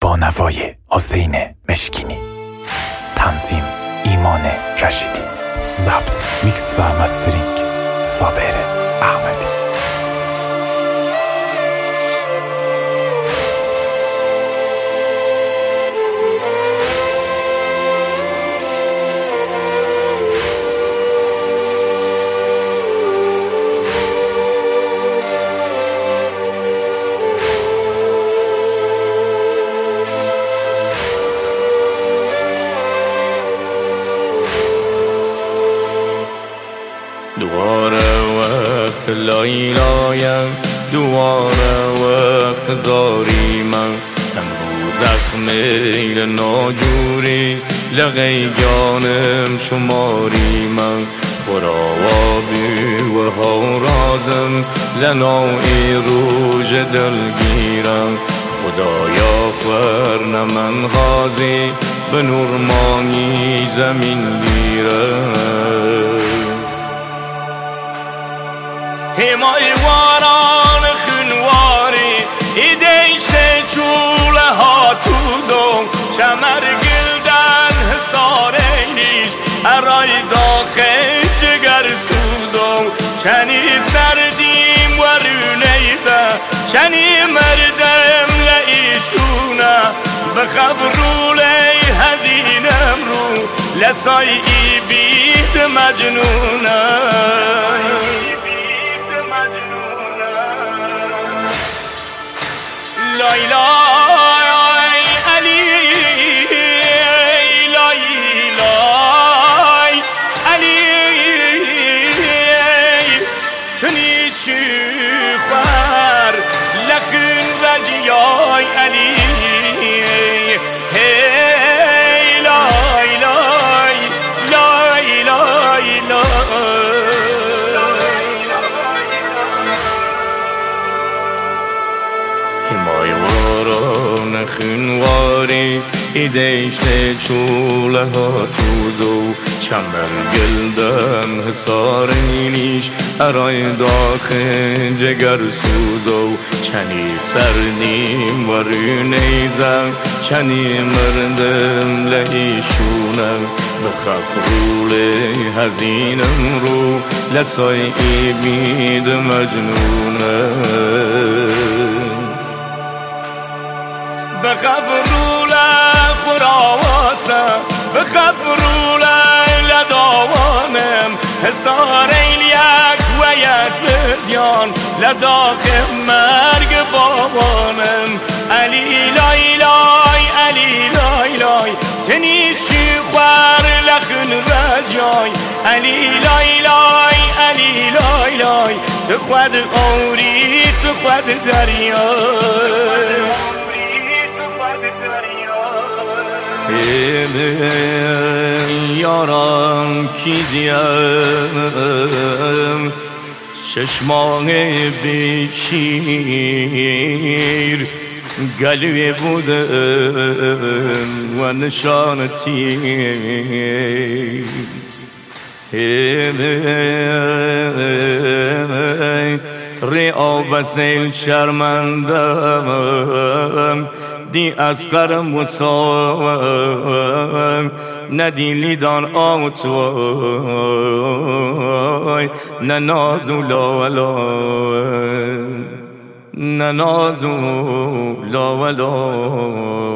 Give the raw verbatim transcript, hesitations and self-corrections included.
با نوای حسین مشکینی، تنظیم ایمان رشیدی، ضبط میکس و مسترینگ صابر احمدی. دوباره وقت لایلایم، دوباره وقت زاری من، امروز زخم میل ناجوری لغی جانم شماری من، خرابی و هارازم لنای روژ دلگیرم، خدایا خورن من غازی به نورمانی زمین گیرم. همای واران خنواری ایدهشت چوله ها تو دوم، شمر گلدن حسار اینیش ارای داخل جگر سوزم، چنی سردیم و رونیزه چنی مردم لعیشونه، بخبرو لی هزینم رو لسای ای بید مجنونه. لای لای علی لای لای علی سنی چی خوار لخن رجیای علی هی لای لای لای لای لای همای واران خنواری ایدهشت چوله ها توزو، چمر گلدن حسار اینیش ارای داخل جگر سوزو، چنی سردیم و رونیزم چنی مردم لعیشونم، بخف رول هزینم رو لسای ای بید مجنونم، بخف رول خراواسم بخف رول لداوانم، حسار این یک و یک بزیان لداخل مرگ بابانم. علی لای لای علی لای لای تنیشی خوار لخن رجای، علی لای لای علی لای لای تخواد اوری تخواد دریای. یارم کی دیم چشمان بیشیر گلوی بودم و نشان تیر، ریا بسیل شرمندم دی اسقر مساوم ندیلی دان آتوای نه نازو لاولا نه نازو لاولا.